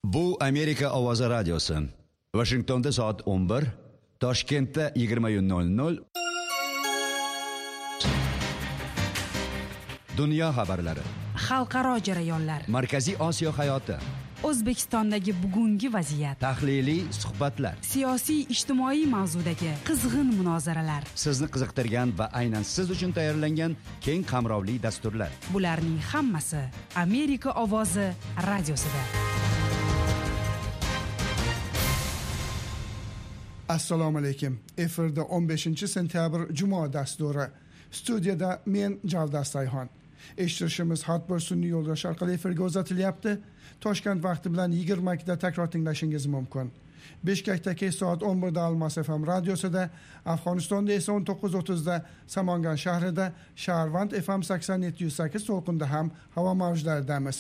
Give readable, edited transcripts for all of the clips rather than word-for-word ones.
Bu Amerika Ovozi radiosi. Washingtonda soat 11, Toshkentda 20:00. Dunyo xabarlari. Xalqaro jarayonlar. Markaziy Osiyo hayoti. O'zbekistondagi bugungi vaziyat. Tahliliy suhbatlar. Siyosiy, ijtimoiy mavzudagi qizg'in munozaralar. Sizni qiziqtirgan va aynan siz uchun tayyorlangan keng qamrovli dasturlar. Bularning hammasi Amerika Ovozi radiosida. Assalomu alaykum. Efirda 15-sentyabr juma dasturi. Studiyada men Jaldas Sayxon. Eshitishimiz har sun'iy yo'ldosh orqali efirga uzatilyapti. Toshkent vaqti bilan 20 da takror tinglashingiz mumkin. Bishkekdagi soat 11 da Almas FM radiosida, Afg'onistonda esa 19:30 da Samangan shahrida, Sharvand FM 87.8 to'lqinda ham havo mavjlaridamiz.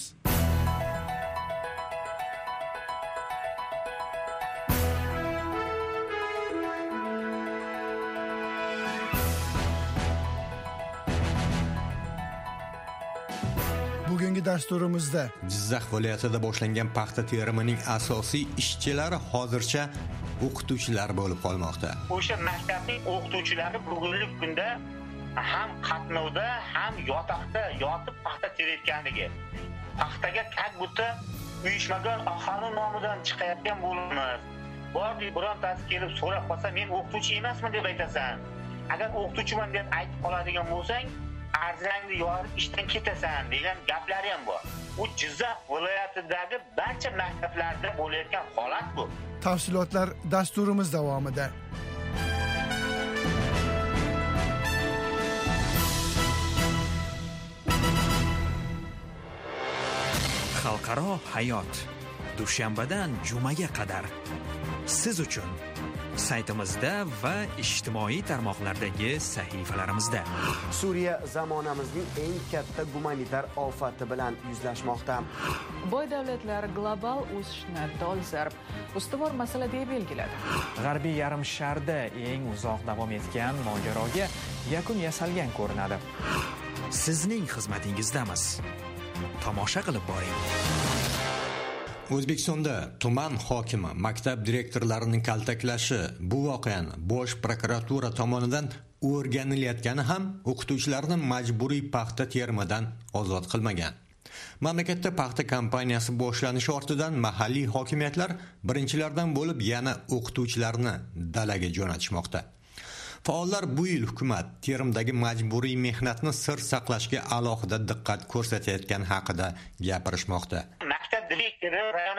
Bugungi dasturimizda Jizzax viloyatida boshlangan paxta terimining asosiy ishchilari hozircha o'qituvchilar bo'lib qolmoqda. O'sha maktabning o'qituvchilari bugungi kunda ham qatnovda, ham yotoqda yotib paxta terayotganligi, paxtaga kakbuta uyushmagan aholi nomidan chiqayotgan bo'lamiz. Bordi birontasi kelib so'rab qolsa, men o'qituvchi emasman deb aytasan. Agar o'qituvchiman deb aytib qoladigan bo'lsang, arzingni yorib ishdan ketasan degan gaplari ham bor. U Jizzax viloyatidagi barcha maktablarda bo'layotgan holat bu. Tafsilotlar dasturimiz davomida. Xalqaro hayot. Dushanbadan jumaga qadar siz uchun saytimizda va ijtimoiy tarmoqlardagi sahifalarimizda. Suriya zamonamizning eng katta gumanitar ofati bilan yuzlashmoqda. Boy davlatlar global o'sishni dolzarb ustuvor masala deb belgiladi. G'arbiy yarim sharda eng uzoq davom etgan mojaroga yakun yasalgan ko'rinadi. Sizning xizmatingizdamiz. Tomosha qilib boring. O'zbekistonda tuman hokimi maktab direktorlarining kaltaklashi bu voqeani Bosh prokuratura tomonidan o'rganilayotgani ham o'qituvchilarni majburiy paxta terimidan ozod qilmagan. Mamlakatda paxta kampaniyasi boshlanishi ortidan mahalliy hokimiyatlar birinchilardan bo'lib yana o'qituvchilarni dalaga jo'natishmoqda. Faollar bu yil hukumat terimdagi majburiy mehnatni sir saqlashga alohida diqqat ko'rsatayotgani haqida gapirishmoqda. Maktab direktori rayon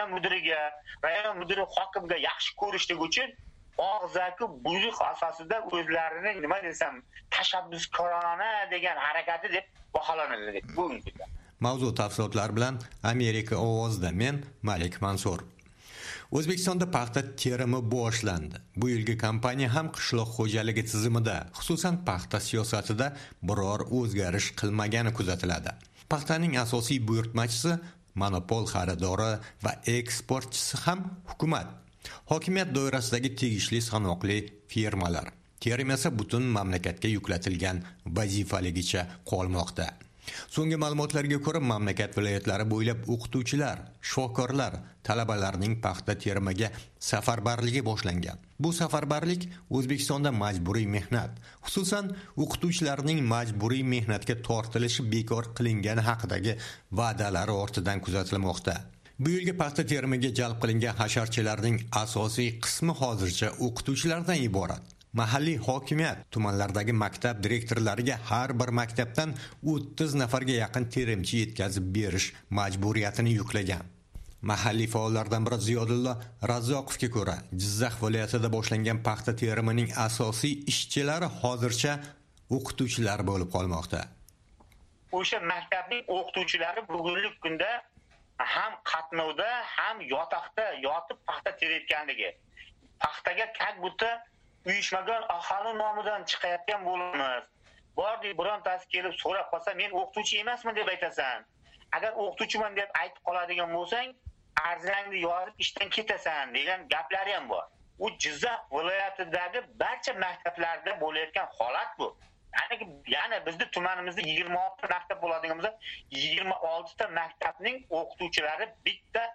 mudiri hokimga yaxshi ko'rishlik uchun og'zaki buyruq asosida o'zlarini nima desam tashabbuskorona degan harakati deb baholanadi bugungi kunda. Mavzu tafsilotlari bilan Amerika Ovozida men Malik Mansur. O'zbekistonda paxta terimi boshlandi. Bu yilgi kampaniya ham qishloq xo'jaligi tizimida, xususan paxta siyosatida biror o'zgarish qilmagani kuzatiladi. Paxtaning asosiy buyurtmachisi, monopol xaridori va eksportchisi ham hukumat. Hokimiyat doirasidagi tegishli sanoqli firmalar. Terim esa butun mamlakatga yuklatilgan vazifaligicha qolmoqda. So'nggi ma'lumotlarga ko'ra, mamlakat viloyatlari bo'ylab o'qituvchilar, shifokorlar, talabalarning paxta terimiga safarbarligi boshlangan. Bu safarbarlik O'zbekistonda majburiy mehnat, xususan o'qituvchilarning majburiy mehnatga tortilishi bekor qilingani haqidagi va'dalar ortidan kuzatilmoqda. Bu yilgi paxta terimiga jalb qilingan hasharchilarning asosiy qismi hozircha o'qituvchilardan iborat. Mahalliy hokimiyat tumanlardagi maktab direktorlariga har bir maktabdan 30 nafarga yaqin terimchi yetkazib berish majburiyatini yuklagan. Mahalliy faollardan biri Ziyodulla Razzoqovga ko'ra, Jizzax viloyatida boshlangan paxta terimining asosiy ishchilari hozircha o'qituvchilar bo'lib qolmoqda. O'sha maktabning o'qituvchilari bugungi kunda ham qatnovda, ham yotoqda yotib paxta terayotganligi, paxtaga kakbuta uyushmagan aholi nomidan chiqayotgan bo'lamiz. Bordi birontasi kelib so'rab qolsa, men o'qituvchi emasman deb aytasan. Agar o'qituvchiman deb aytib qoladigan bo'lsang, arzingni yorib ishdan ketasan degan gaplari ham bor. U Jizzax viloyatidagi barcha maktablarda bo'layotgan holat bu. Ya'ni bizda tumanimizda 26 maktab bo'ladigan bo'lsa, 26 ta maktabning o'qituvchilari bitta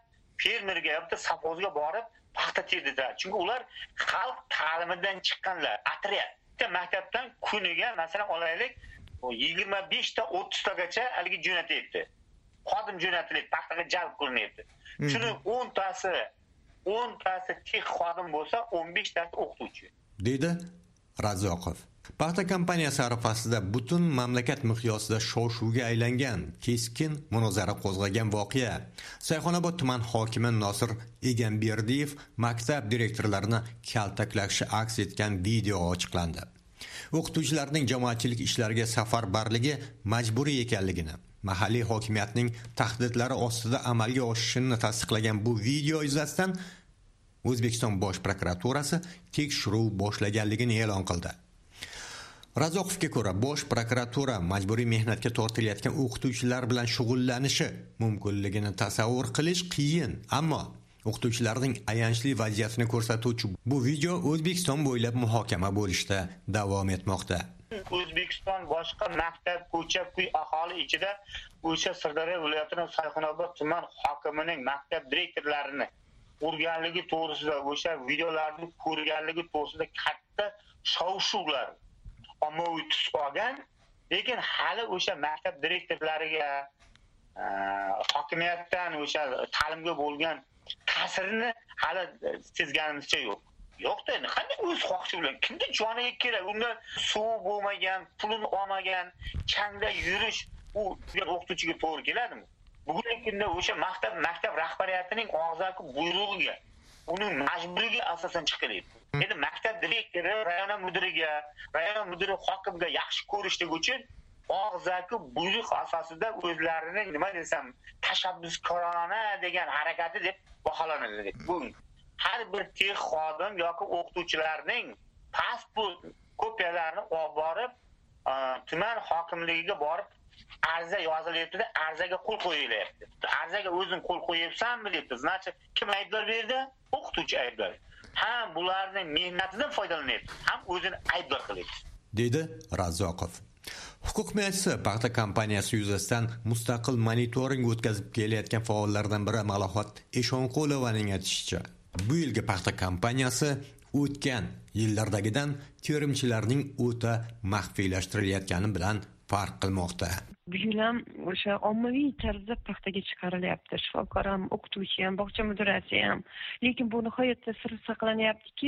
fermerga yoki savxozga borib paxta terdilar. Chunki ular xalq ta'limidan chiqqanlar. Atriyat. Bitta maktabdan kuniga masalan olaylik 25 ta 30 tagacha haligi jo'natyapti. Xodim jo'natilib paxtaga jalb qilinyapti. Shuni 10 tasi texnik xodim bo'lsa, 15 tasi o'qituvchi. Dedi Razoqov. Paxta kompaniyasi arafasida butun mamlakat miqyosida shov-shuvga aylangan keskin munozara qo'zg'agan voqea. Sayxonobod tuman hokimi Nosir Egamberdiyev maktab direktorlarini kaltaklashi aks etgan video ochiqlandi. O'qituvchilarning jamoatchilik ishlariga safarbarligi majburiy ekanligini, mahalliy hokimiyatning tahdidlari ostida amalga oshishini tasdiqlagan bu video yuzasidan O'zbekiston Bosh prokuraturasi tekshiruv boshlaganligini e'lon qildi. Razoqovga ko'ra, Bosh prokuratura majburiy mehnatga tortilayotgan o'qituvchilar bilan shug'ullanishi mumkinligini tasavvur qilish qiyin, ammo o'qituvchilarning ayanchli vaziyatini ko'rsatuvchi bu video O'zbekiston bo'ylab muhokama bo'lishda davom etmoqda. O'zbekiston boshqa maktab, ko'cha, kuy aholi ichida o'sha Sirdaryo viloyatining Sayxonobod tuman hokimining maktab direktorlarini urganligi to'g'risida, o'sha videolarni ko'rganligi to'g'risida katta shov-shuvlar ommaviy tus olgan, lekin hali o'sha maktab direktorlariga hokimiyatdan o'sha ta'limga bo'lgan ta'sirini hali sezganimizcha yo'q. Yo'qda, qanday o'z xohishi bilan kimda joniga kerak? Unda suv bo'lmagan, pulini olmagan, changda yurish u o'qituvchiga to'g'ri keladimi? Bugungi kunda o'sha maktab rahbariyatining og'zaki buyrug'iga, uning majburiga asosan chiqilyapti. Endi maktab direktori rayon mudiri hokimga yaxshi ko'rishlik uchun og'zaki buyruq asosida o'zlarining nima desam, tashabbuskorona degan harakati deb baholanadi. Bu har bir texnik xodim yoki o'qituvchilarning pasport kopiyalarini olib borib, tuman hokimligiga borib arza yozilyapti-da, arzaga qo'l qo'yilyapti. Arzaga o'zing qo'l qo'yibsanmi debdi. Значит, kim aybdor berdi? O'qituvchi aybdor. Ham bularning mehnatidan foydalanyapti, ham o'zini aybdor qilyapti, dedi Razoqov. Huquq himoyachisi paxta kompaniyasi yuzasidan mustaqil monitoring o'tkazib kelayotgan faollardan biri Malohat Eshonqulovaning aytishicha, bu yilgi paxta kompaniyasi o'tgan yillardagidan terimchilarning o'ta maxfiylashtirilayotgani bilan farq qilmoqda. Bu yil ham o'sha ommaviy tarzda paxtaga chiqarilyapti. Shifokor ham, o'qituvchi ham, bog'cha mudirasi ham. Lekin bu nihoyatda sir saqlanyaptiki,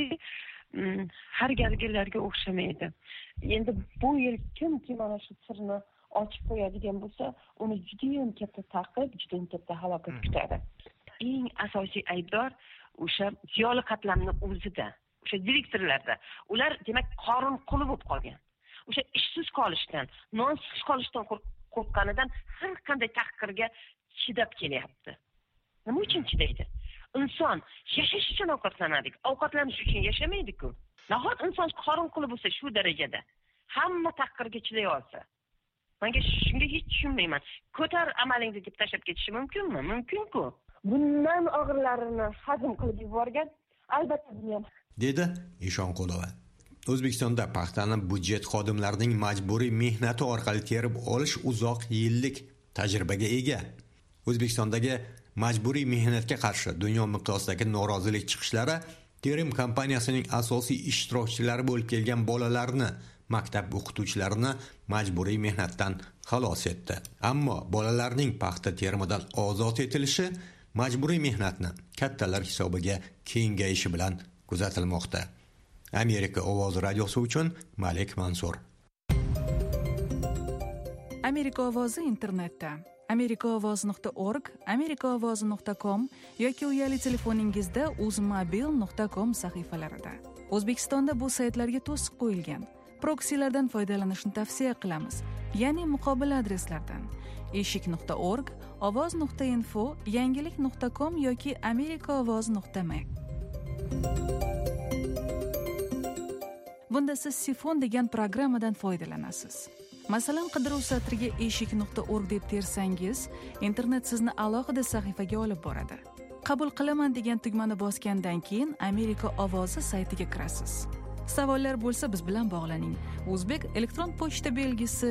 har galgilarga o'xshamaydi. Endi bu yil kimki mana shu sirni ochib qo'yadigan bo'lsa, uni juda ham katta ta'qib, juda ham katta halokat kutadi. Eng asosiy aybdor o'sha ziyoli qatlamni o'zida, o'sha direktorlarda. Ular demak qorin quli bo'lib qolgan. O'sha ishsiz qolishdan, nonsiz qolishdan qo'rqqanidan har qanday tahqirga chidab kelyapti. Nima uchun chidaydi? Inson yashash uchun ovqatlanadik, ovqatlanish uchun yashamaydi-ku. Nahot inson qorin quli bo'lsa shu darajada hamma tahqirga chiday olsa. Menga shunga hech tushunmayman. Ko'tar amalingni deb tashab ketishi mumkinmi? Mumkin-ku. Bundan og'irlarini hazm qilib yuborgan albatta dunyo. Dedi Eshonqulova. O'zbekistonda paxtani budjet xodimlarining majburiy mehnati orqali terib olish uzoq yillik tajribaga ega. O'zbekistondagi majburiy mehnatga qarshi dunyo miqyosidagi norozilik chiqishlari terim kompaniyasining asosiy ishtirokchilari bo'lib kelgan bolalarni, maktab o'qituvchilarini majburiy mehnatdan xalos etdi. Ammo bolalarning paxta terimidan ozod etilishi majburiy mehnatni kattalar hisobiga kengayishi bilan kuzatilmoqda. Amerika ovozi radiosi uchun Malik Mansur. Amerika ovozi internetda amerikaovoz.org, amerikaovozi.com yoki uyali telefoningizda uzmobil.com sahifalarida. O'zbekistonda bu saytlarga to'siq qo'yilgan proksilardan foydalanishni tavsiya qilamiz, ya'ni muqobil adreslardan eshik.org, ovoz.info, yangilik.com yoki amerikaovoz.me. Bunda siz Sifon degan programmadan foydalanasiz. Masalan, qidiruv satriga eshik.org deb tersangiz, internet sizni alohida sahifaga olib boradi. Qabul qilaman degan tugmani bosgandan keyin Amerika ovozi saytiga kirasiz. Savollar bo'lsa biz bilan bog'laning. O'zbek elektron pochta belgisi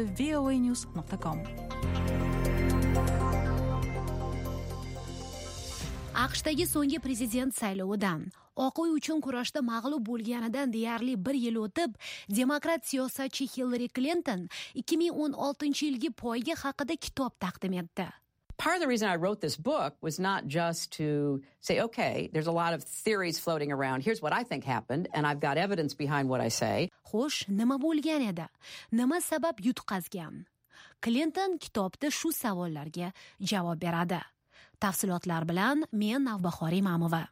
voanews.com. AQShdagi so'nggi prezident saylovidan, Oq uy uchun kurashda mag'lub bo'lganidan deyarli 1 yil o'tib, demokrat siyosatchi Hillary Clinton 2016-yilgi poyga haqida kitob taqdim etdi. Part of the reason I wrote this book was not just to say, okay, there's a lot of theories floating around. Here's what I think happened, and I've got evidence behind what I say. Xo'sh, nima bo'lgan edi? Nima sabab yutqazgan? Clinton kitobda shu savollarga javob beradi. Tafsilotlar bilan men Navbahor Imamova.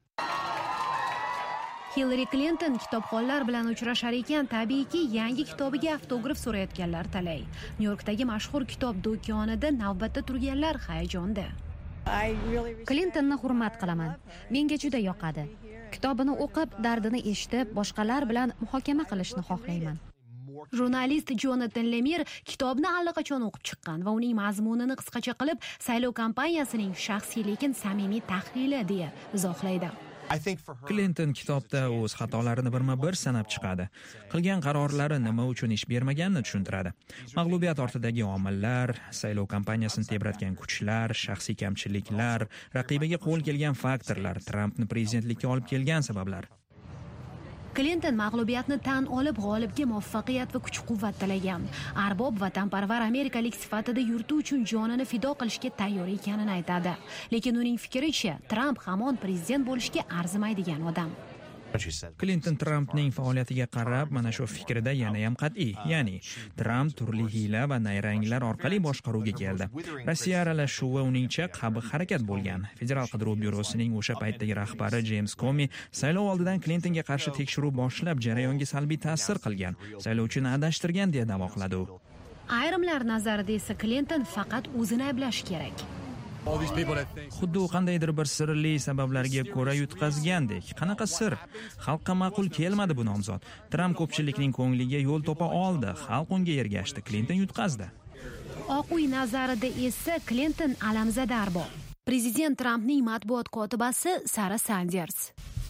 Hillary Clinton kitobxonlar bilan uchrashar ekan, tabiiyki yangi kitobiga avtograf so'rayotganlar talay. Nyu-Yorkdagi mashhur kitob do'konida navbatda turganlar hayajonda. Clintonni hurmat qilaman. Menga juda yoqadi. Kitobini o'qib, dardini eshitib, boshqalar bilan muhokama qilishni xohlayman. Jurnalist Jonathan Lemire kitobni allaqachon o'qib chiqqan va uning mazmunini qisqacha qilib, saylov kampaniyasining shaxsiy lekin samimiy tahlili deya izohlaydi. Clinton kitobda o'z xatolarini birma-bir sanab chiqadi. Qilgan qarorlari nima uchun ish bermaganini tushuntiradi. Mag'lubiyat ortidagi omillar, saylov kampaniyasini tebratgan kuchlar, shaxsiy kamchiliklar, raqibiga qo'l kelgan faktorlar, Trumpni prezidentlikka olib kelgan sabablar. Clinton mag'lubiyatni tan olib, g'olibga muvaffaqiyat va kuch-quvvat tilagan. Arbob vatanparvar amerikalik sifatida yurti uchun jonini fido qilishga tayyor ekanini aytadi. Lekin uning fikricha, Trump hamon prezident bo'lishga arzimaydigan odam. Clinton Trumpning faoliyatiga qarab, mana shu fikrida yana ham qat'iy. Ya'ni, Trump turli hiyla va nayranglar orqali boshqaruvga keldi. Rossiya aralashuvi uningcha qabi-harakat bo'lgan. Federal qidiruv byurosining o'sha paytdagi rahbari James Comey saylov oldidan Clintonga qarshi tekshiruv boshlab, jarayonga salbiy ta'sir qilgan, saylovchini adashtirgan deya da'vo qiladi u. Ayrimlar nazarida esa Clinton faqat o'zini ayblash kerak. Xuddi u qandaydir bir sirli sabablarga ko'ra yutqazgandek. Qanaqa sir? Xalqqa ma'qul kelmadi bu nomzod. Trump ko'pchilikning ko'ngliga yo'l topa oldi. Xalq unga ergashdi. Clinton yutqazdi. Oq uy nazarida esa Clinton alamzada arbob. Prezident Trumpning matbuot kotibasi Sara Sanders.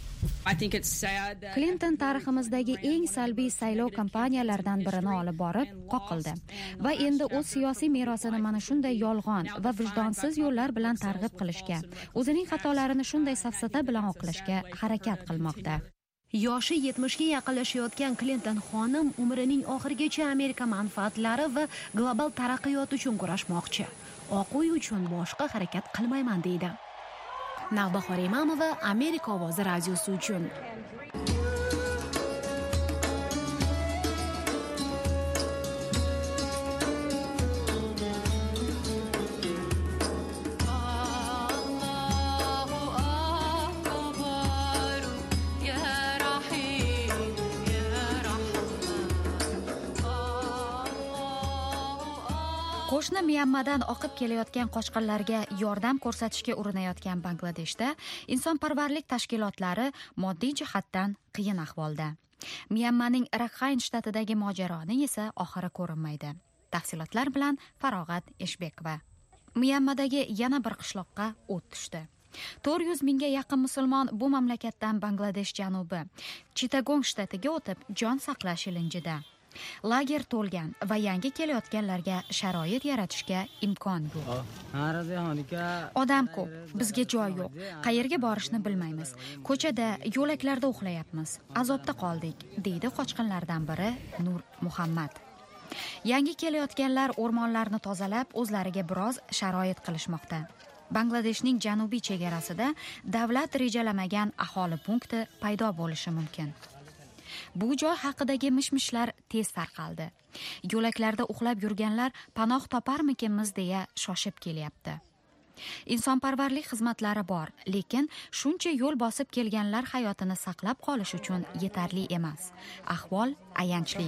Clinton tariximizdagi eng salbiy saylov kampaniyalaridan birini olib borib qoqildi va endi o'z siyosiy merosini mana shunday yolg'on va vijdonsiz yo'llar bilan targ'ib qilishga, o'zining xatolarini shunday safsata bilan oqlashga harakat qilmoqda. Yoshi 70 ga yaqinlashayotgan Clinton xonim umrining oxirigacha Amerika manfaatlari va global taraqqiyot uchun kurashmoqchi. Oq uy uchun boshqa harakat qilmayman deydi. Navbahor Imamova, Amerika ovozi radiosi uchun. Qo'shni Myanmadan oqib kelayotgan qochqinlarga yordam ko'rsatishga urinayotgan Bangladeshda insonparvarlik tashkilotlari moddiy jihatdan qiyin ahvolda. Myanmaning Rakhine shtatidagi mojaroning esa oxiri ko'rinmaydi. Tafsilotlar bilan Farog'at Eshbekova. Myanmadagi yana bir qishloqqa o't tushdi. 400 mingga yaqin musulmon bu mamlakatdan Bangladesh janubi Chittagong shtatiga o'tib jon saqlash ilinjida. Lager to'lgan va yangi kelayotganlarga sharoit yaratishga imkon yo'q. Odam ko'p, bizga joy yo'q. Qayerga borishni bilmaymiz. Ko'chada, yo'laklarda uxlayapmiz. Azobda qoldik, deydi qochqinlardan biri Nur Muhammad. Yangi kelayotganlar o'rmonlarni tozalab, o'zlariga biroz sharoit qilishmoqda. Bangladeshning janubiy chegarasida davlat rejalamagan aholi punkti paydo bo'lishi mumkin. Bu joy haqidagi mishmishlar tez tarqaldi. Yo'laklarda uxlab yurganlar panoh toparmikinmiz deya shoshib kelyapti. Insonparvarlik xizmatlari bor, lekin shuncha yo'l bosib kelganlar hayotini saqlab qolish uchun yetarli emas. Ahvol ayanchli.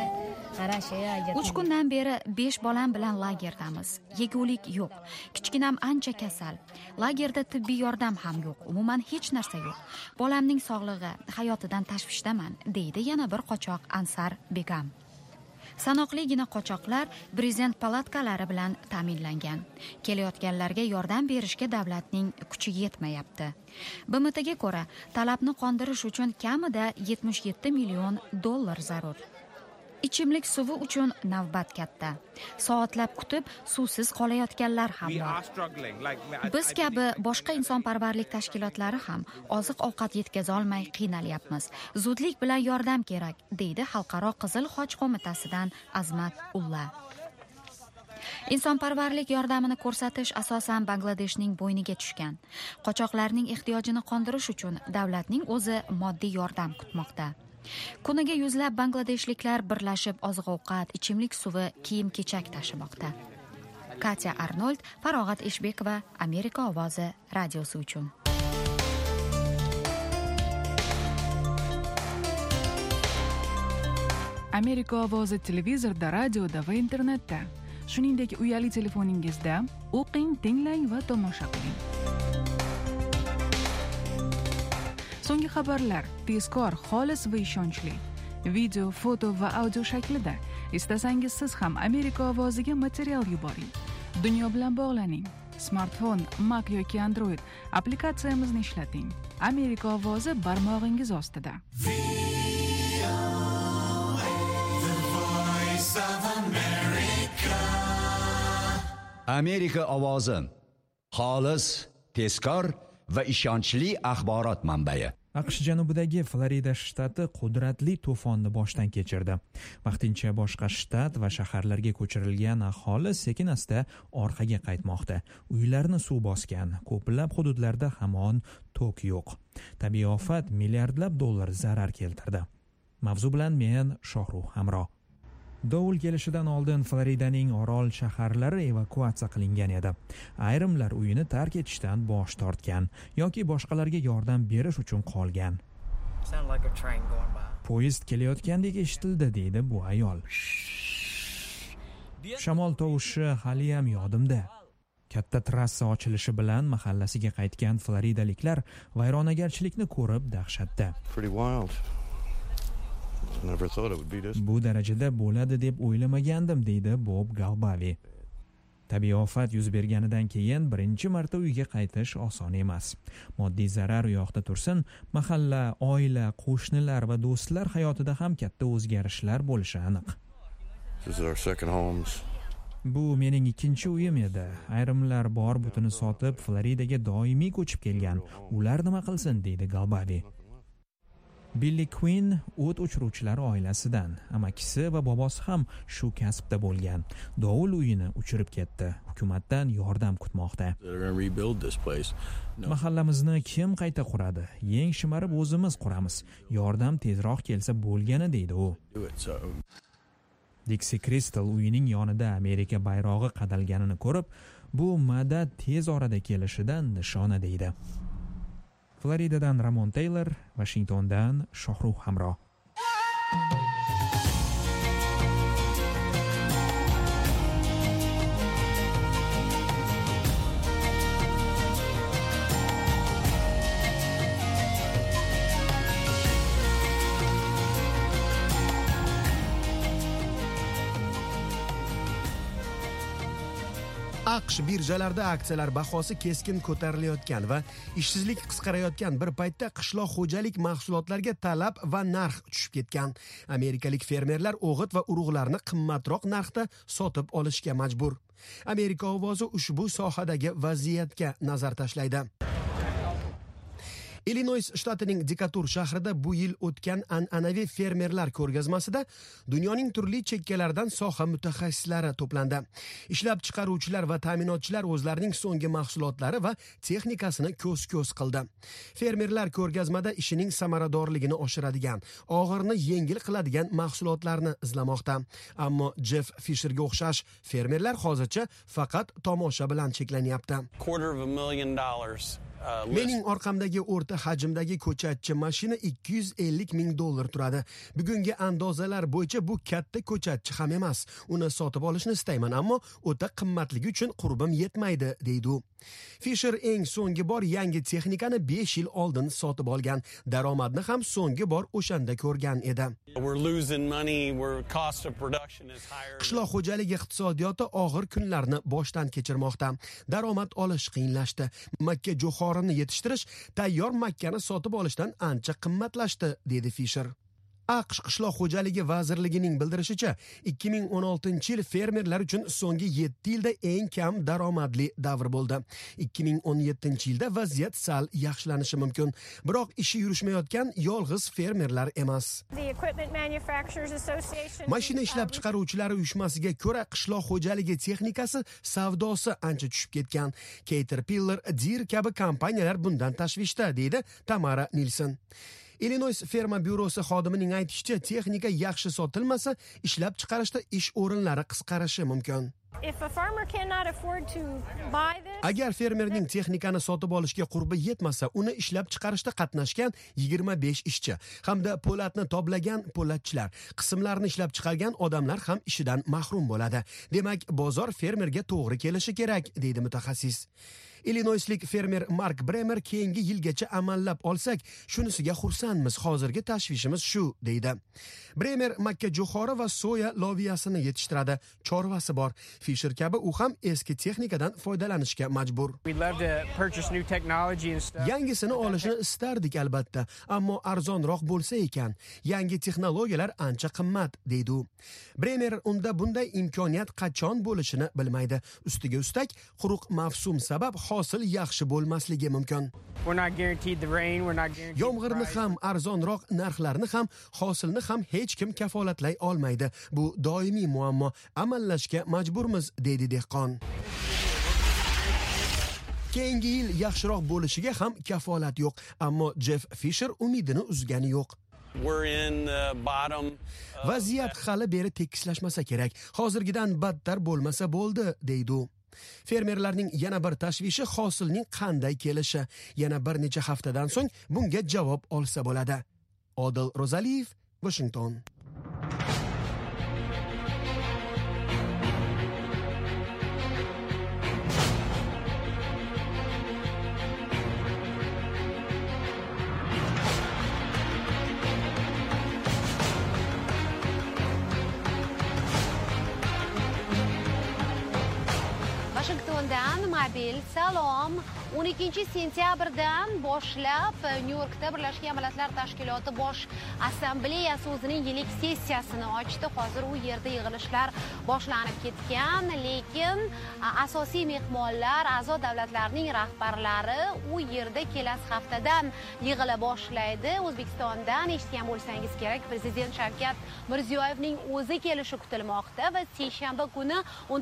3 kundan beri 5 bolam bilan lagerdamiz. Yegulik yo'q. Kichkinam ancha kasal. Lagerda tibbiy yordam ham yo'q. Umuman hech narsa yo'q. Bolamning sog'lig'i, hayotidan tashvishdaman, deydi yana bir qochoq Ansar Begam. Sanoqligina qochoqlar prezident palatkalari bilan ta'minlangan. Kelayotganlarga yordam berishga davlatning kuchi yetmayapti. BMTga ko'ra, talabni qondirish uchun kamida $77 million zarur. Ichimlik suvi uchun navbat katta. Soatlab kutib, suvsiz qolayotganlar ham bor. Biz kabi boshqa insonparvarlik tashkilotlari ham oziq-ovqat yetkaza olmay qiynalyapmiz. Zudlik bilan yordam kerak, deydi Xalqaro Qizil Xoch qo'mitasidan Azmat Ulla. Insonparvarlik yordamini ko'rsatish asosan Bangladeshning bo'yniga tushgan. Qochoqlarning ehtiyojini qondirish uchun davlatning o'zi moddiy yordam kutmoqda. Kuniga yuzlab bangladeshliklar birlashib oziq-ovqat, ichimlik suvi, kiyim-kechak tashimoqda. Katya Arnold, Farog'at Eshbekova, Amerika ovozi radiosi uchun. Amerika ovozi televizorda, radioda va internetda. Shuningdek, uyali telefoningizda o'qing, tinglang va tomosha qiling. So'nggi xabarlar tezkor, xolis va ishonchli. Video, foto va audio shaklida. Istasangiz siz ham Amerika ovoziga material yuboring. Dunyo bilan bog'laning. Smartfon, Mac yoki Android applikatsiyamizni ishlating. Amerika ovozi barmog'ingiz ostida. Amerika ovozi. Xolis, tezkor va ishonchli axborot manbai. AQSh janubidagi Florida shtati qudratli to'fonni boshdan kechirdi. Vaqtincha boshqa shtat va shaharlarga ko'chirilgan aholi sekin-asta orqaga qaytmoqda. Uylarni suv bosgan, ko'plab hududlarda hamon tok yo'q. Tabiiy ofat milliardlab dollar zarar keltirdi. Mavzu bilan men Shohruh Hamro. Dovul kelishidan oldin Floridaning orol shaharlari evakuatsiya qilingan edi. Ayrimlar uyini tark etishdan bosh tortgan yoki boshqalarga yordam berish uchun qolgan. Poyezd kelayotgandek eshitildi, deydi bu ayol. Shamol tovushi haliyam yodimda. Katta trassa ochilishi bilan mahallasiga qaytgan floridaliklar vayronagarchilikni ko'rib dahshatda. Bu darajada bo'ladi deb o'ylamagandim, deydi Bob Galbavi. Tabiiy ofat yuz berganidan keyin birinchi marta uyga qaytish oson emas. Moddiy zarar u yoqda tursin, mahalla, oila, qo'shnilar va do'stlar hayotida ham katta o'zgarishlar bo'lishi aniq. Bu mening ikkinchi uyim edi. Ayrimlar bor butini sotib Floridaga doimiy ko'chib kelgan. Ular nima qilsin, deydi Galbavi. Billy Quinn o't o'chiruvchilar oilasidan. Amakisi va bobosi ham shu kasbda bo'lgan. Dovul uyini uchirib ketdi. Hukumatdan yordam kutmoqda. Mahallamizni kim qayta quradi? Yeng shimarib o'zimiz quramiz. Yordam tezroq kelsa bo'lgani, deydi u. Dixie Crystal uyining yonida Amerika bayrog'i qadalganini ko'rib, bu madad tez orada kelishidan nishona, deydi. Floridadan Ramon Taylor, Washingtondan Shohruh Hamro. AQSh birjalarida aksiyalar bahosi keskin ko'tarilayotgan va ishsizlik qisqarayotgan bir paytda qishloq xo'jalik mahsulotlariga talab va narx tushib ketgan. Amerikalik fermerlar o'g'it va urug'larni qimmatroq narxda sotib olishga majbur. Amerika ovozi ushbu sohadagi vaziyatga nazar tashlaydi. Illinois shtatining Dekatur shahrida bu yil o'tgan an'anaviy fermerlar ko'rgazmasida dunyoning turli chekkalaridan soha mutaxassislari to'plandi. Ishlab chiqaruvchilar va ta'minotchilar o'zlarining so'nggi mahsulotlari va texnikasini ko'z-ko'z qildi. Fermerlar ko'rgazmada ishining samaradorligini oshiradigan, og'irni yengil qiladigan mahsulotlarni izlamoqda. Ammo Jeff Fisherga o'xshash fermerlar hozircha faqat tomosha bilan cheklanyapti. Mening orqamdagi o'rta hajmdagi ko'chatchi mashina $250,000 turadi. Bugungi andozalar bo'yicha bu katta ko'chatchi ham emas. Uni sotib olishni istayman, ammo o'ta qimmatligi uchun qurbim yetmaydi, deydi u. Fisher eng so'nggi bor yangi texnikani 5 yil oldin sotib olgan. Daromadni ham so'nggi bor o'shanda ko'rgan edi. Qishloq xo'jaligi iqtisodiyoti og'ir kunlarni boshdan kechirmoqda. Daromad olish qiyinlashdi. Makka jo'xorini yetishtirish tayyor makkani sotib olishdan ancha qimmatlashdi, dedi Fisher. AQSh qishloq xo'jaligi vazirligining bildirishicha, 2016-yil fermerlar uchun so'nggi 7 yilda eng kam daromadli davr bo'ldi. 2017-yilda vaziyat sal yaxshilanishi mumkin, biroq ishi yurishmayotgan yolg'iz fermerlar emas. Mashina ishlab chiqaruvchilari uyushmasiga ko'ra, qishloq xo'jaligi texnikasi savdosi ancha tushib ketgan. Caterpillar, Deere kabi kompaniyalar bundan tashvishda, deydi Tamara Nilsen. Illinois ferma byurosi xodimining aytishicha, texnika yaxshi sotilmasa, ishlab chiqarishda ish o'rinlari qisqarishi mumkin. Agar fermerning texnikani sotib olishga qurbi yetmasa, uni ishlab chiqarishda qatnashgan 25 ishchi hamda po'latni toblagan po'latchilar, qismlarni ishlab chiqargan odamlar ham ishidan mahrum bo'ladi. Demak, bozor fermerga to'g'ri kelishi kerak, deydi mutaxassis. Illinoislik fermer Mark Bremer keyingi yilgacha amallab olsak, shunisiga xursandmiz, hozirgi tashvishimiz shu, deydi. Bremer makka jo'xori va soya loviyasini yetishtiradi, chorvasi bor. Fisher kabi u ham eski texnikadan foydalanishga majbur. Yangisini olishni istardik albatta, ammo arzonroq bo'lsa ekan. Yangi texnologiyalar ancha qimmat, deydi u. Bremer unda bunday imkoniyat qachon bo'lishini bilmaydi. Ustiga ustak, quruq mavsum sabab hosil yaxshi bo'lmasligi mumkin. Yomg'irni ham, arzonroq narxlarni ham, hosilni ham hech kim kafolatlay olmaydi. Bu doimiy muammo. Amallashga majburmiz, deydi dehqon. Keyingi yil yaxshiroq bo'lishiga ham kafolat yo'q, ammo Jeff Fisher umidini uzgani yo'q. Vaziyat hali beri tekislashmasa kerak. Hozirgidan battar bo'lmasa bo'ldi, deydi u. Fermerlarning yana bir tashvishi hosilning qanday kelishi. Yana bir necha haftadan so'ng bunga javob olsa bo'ladi. Odil Rozaliyev, Washington. Washingtondan mobil salom. 12 sentyabrdan boshlab Nyu-Yorkda Birlashgan Millatlar Tashkiloti bosh assambleyasi o'zining yillik sessiyasini ochdi. Hozir u yerda yig'ilishlar boshlanib ketgan, lekin asosiy mehmonlar, a'zo davlatlarning rahbarlari u yerda kelasi haftadan yig'ila boshlaydi. O'zbekistondan eshitgan bo'lsangiz kerak, Prezident Shavkat Mirziyoyevning o'zi kelishi kutilmoqda va seshanba kuni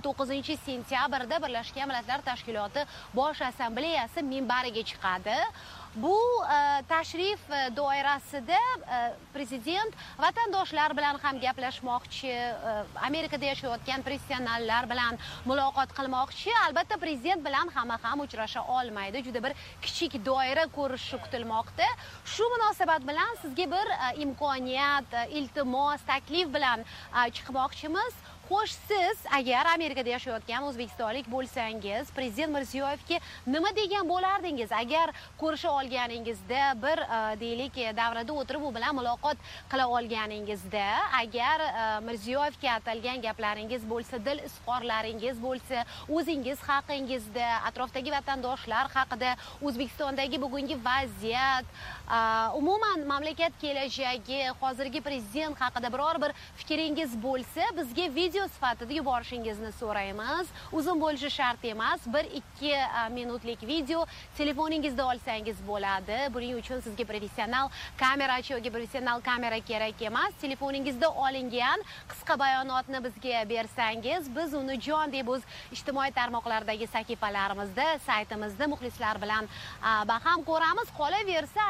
19 sentyabrda Birlashgan Millatlar Tashkiloti bosh assambleyasi minbariga chiqadi. Bu tashrif doirasida prezident vatandoshlar bilan ham gaplashmoqchi, Amerikada yashayotgan professionallar bilan muloqot qilmoqchi. Albatta prezident bilan hamma ham uchrasha olmaydi. Juda bir kichik doira ko'rishi kutilmoqda. Shu munosabat bilan sizga bir imkoniyat, iltimos, taklif bilan chiqmoqchimiz. Xo'sh, siz agar Amerikada yashayotgan o'zbekistonlik bo'lsangiz, Prezident Mirziyoyevga nima degan bo'lardingiz? Agar ko'risha olganingizda, bir deylik davrada o'tirib u bilan muloqot qila olganingizda, agar Mirziyoyevga atalgan gaplaringiz bo'lsa, dil izhorlaringiz bo'lsa, o'zingiz haqingizda, atrofdagi vatandoshlar haqida, O'zbekistondagi bugungi vaziyat, umuman mamlakat kelajagi, hozirgi prezident haqida biror bir fikringiz bo'lsa, bizga video sifatida yuborishingizni so'raymiz. Uzun bo'lishi shart emas. 1-2 minutlik video telefoningizda olsangiz bo'ladi. Buning uchun sizga professional kamerachi yoki professional kamera kerak emas. Telefoningizda olingan qisqa bayonotni bizga bersangiz, biz uni jon deb o'z ijtimoiy tarmoqlardagi sahifalarimizda, saytimizda muxlislar bilan baham ko'ramiz. Qolaversa,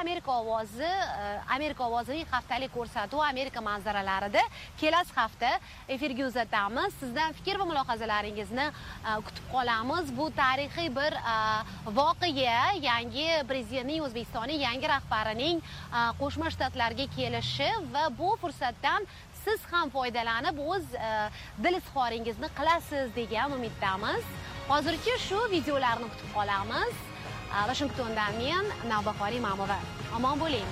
Amerika ovozining haftalik ko'rsatuvi Amerika manzaralarida kelasi hafta efirga uzatamiz. Sizdan fikr va mulohazalaringizni kutib qolamiz. Bu tarixiy bir voqea, yangi prezidentning, O'zbekistonning yangi rahbarining Qo'shma Shtatlarga kelishi va bu fursatdan siz ham foydalanib o'z dil izhoringizni qilasiz degan umiddamiz. Hozircha shu videolarni kutib qolamiz. Washingtondan men Navbahor Imamova. Omon bo'ling.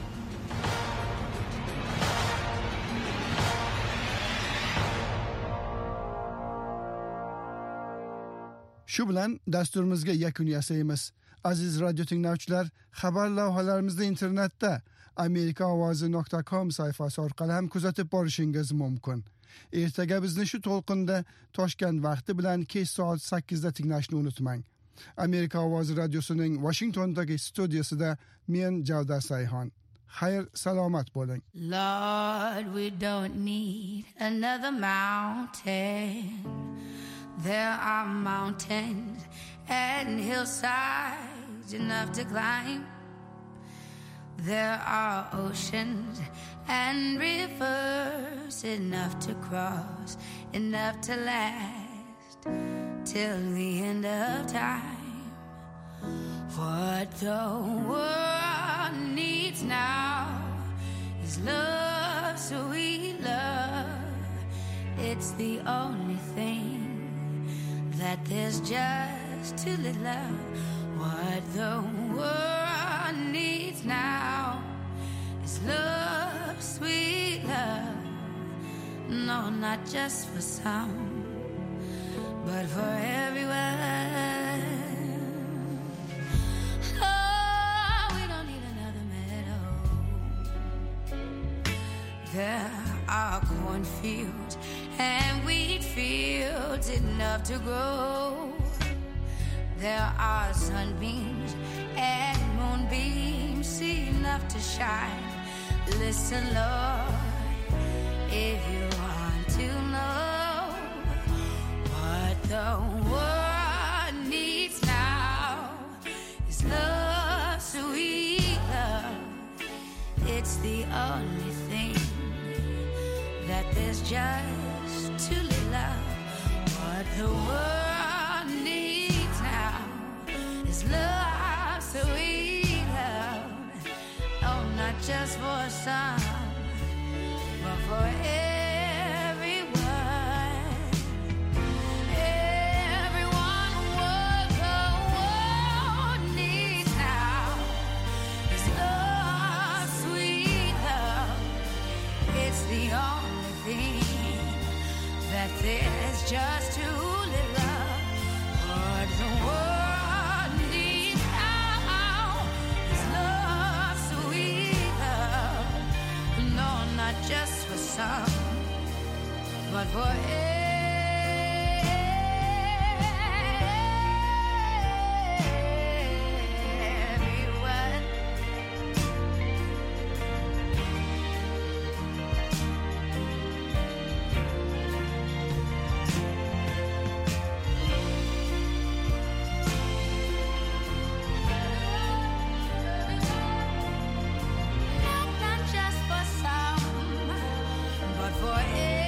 Shu bilan dasturimizga yakun yasaymiz. Aziz radio tinglovchilar, xabar lavhalarimizni internetda amerikaovozi.com sayfasi orqali ham kuzatib borishingiz mumkin. Ertaga bizni shu to'lqinda Toshkent vaqti bilan kech soat 8 da tinglashni unutmang. Amerika ovozi radiosining Washingtondagi studiyasida men Javda Sayhon. Xayr, salomat bo'ling. Lord, we don't need another mountain. There are mountains and hillsides enough to climb. There are oceans and rivers enough to cross, enough to last till the end of time. What the world needs now is love, sweet love. It's the only thing that there's just too little of. What the world needs now is love, sweet love. No, not just for some, but for everyone. Oh, we don't need another meadow. There are cornfields and wheat fields enough to grow. There are sunbeams and moonbeams enough to shine. Listen, Lord, if you want to know what the world needs now is love, sweet love. It's the only thing that there's just too little of. What the world needs now is love, sweet love. Oh, not just for some, but for everyone. Everyone, what the world needs now is love, sweet love. It's the only thing that there's just too little of. What the world needs now is love, sweet love. No, not just for some, but for everyone. Not just for some, but for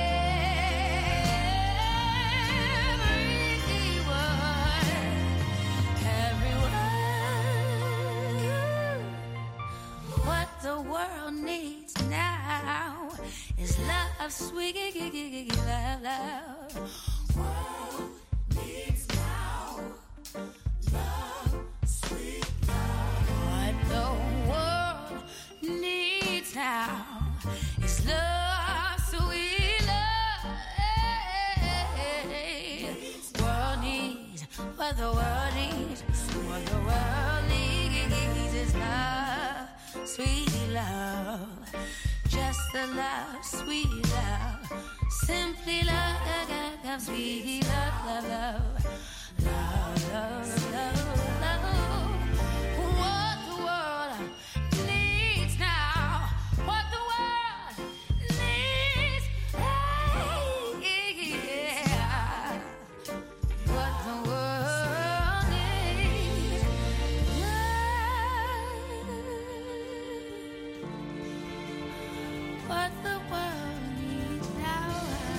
everyone. What the world needs now is love, sweet love. World needs now love, sweet love. What the world needs now is love, sweet love. World needs, what the world needs, what the world needs is love, sweet love. Just the love, sweet love. Simply love, sweet love, love, love, love, love, love. What the world needs now, what the world needs, yeah. What the world needs, what the world needs now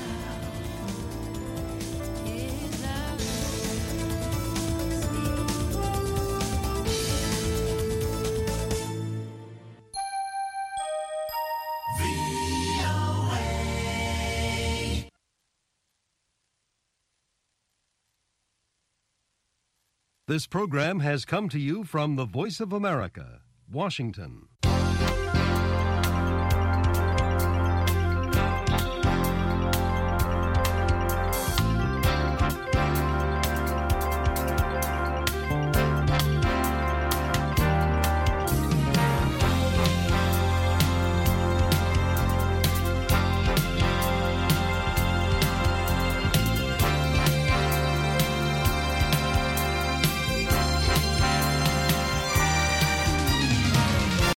is love. This program has come to you from the Voice of America, Washington.